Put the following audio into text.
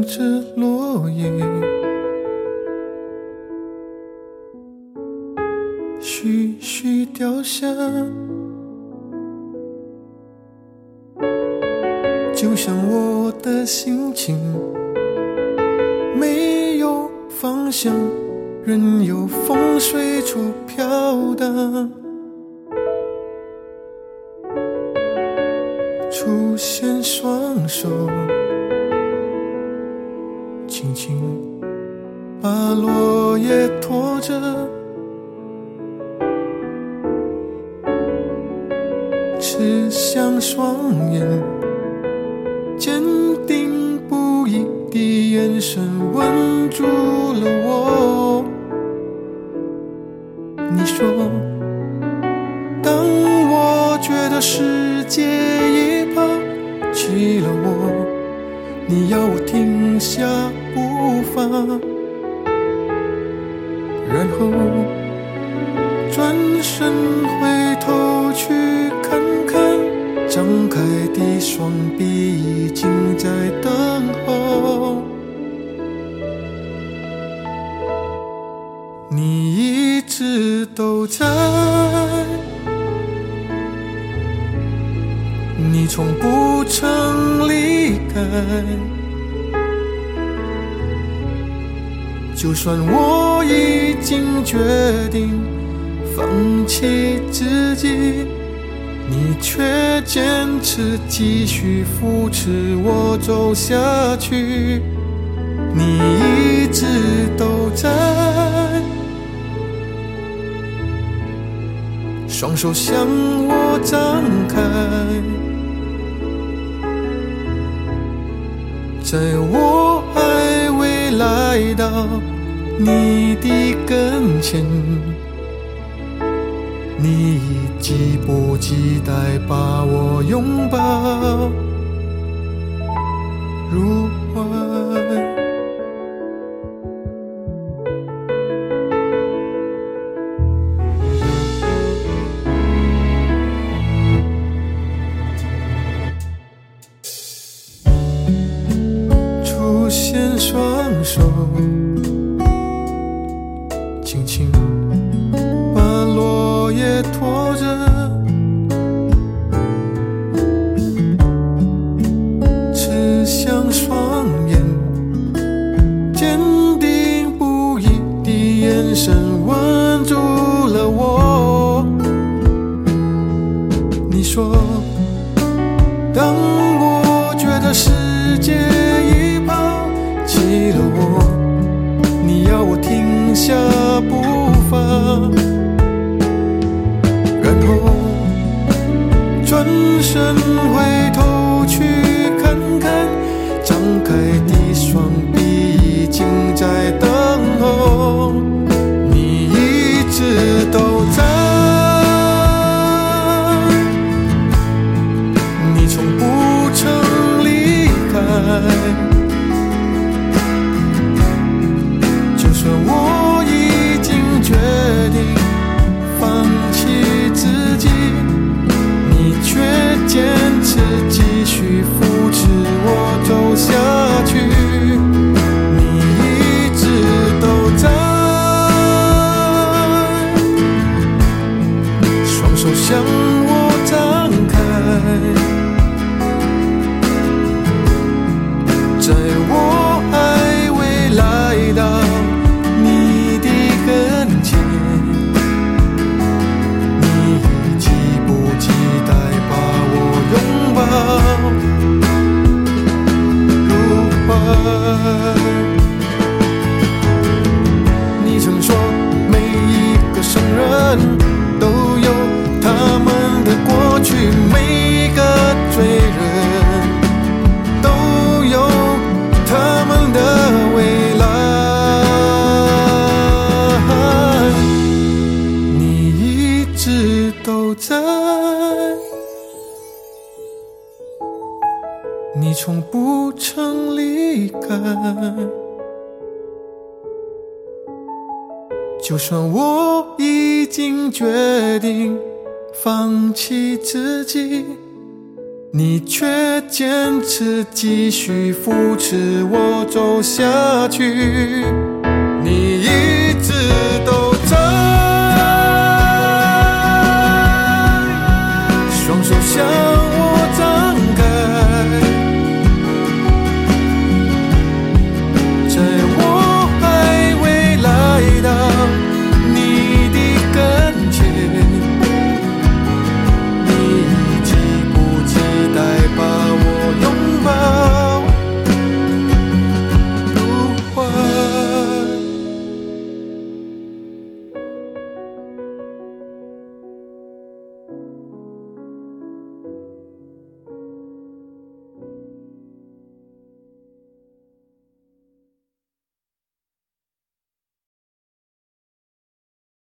着落叶，徐徐掉下，就像我的心情，没有方向，任由风随处飘荡。出现双手，轻轻把落叶拖着，刺向双眼，坚定不移的眼神稳住了我。你说，当我觉得世界已抛弃了我，你要我停下步伐，然后转身回头去看看，张开的双臂已经在等候。你一直都在，你从不曾离开，就算我已经决定放弃自己，你却坚持继续扶持我走下去。你一直都在，双手向我张开，在我还未来到你的跟前，你已迫不及待把我拥抱入怀。出现双手，轻轻把落叶拖着，刺向双眼，坚定不移的眼神稳住了我。你说，当我觉得世界已抛弃了我，你要我停下步伐，然后转身回头去看看，张开的双臂已经在等候。你一直都在，你从不曾离开，就算我已经决定放弃自己，你却坚持继续扶持我走下去。你一直都在，双手向我张开，在我还未来到你的跟前，你已迫不及待把我拥抱入怀。你曾说，每一个生人都有他们的过去，每一个罪人都有他们的未来。你一直都在，你从不曾离开，就算我已经决定放弃自己， 你却坚持继续扶持我走下去，你一直都在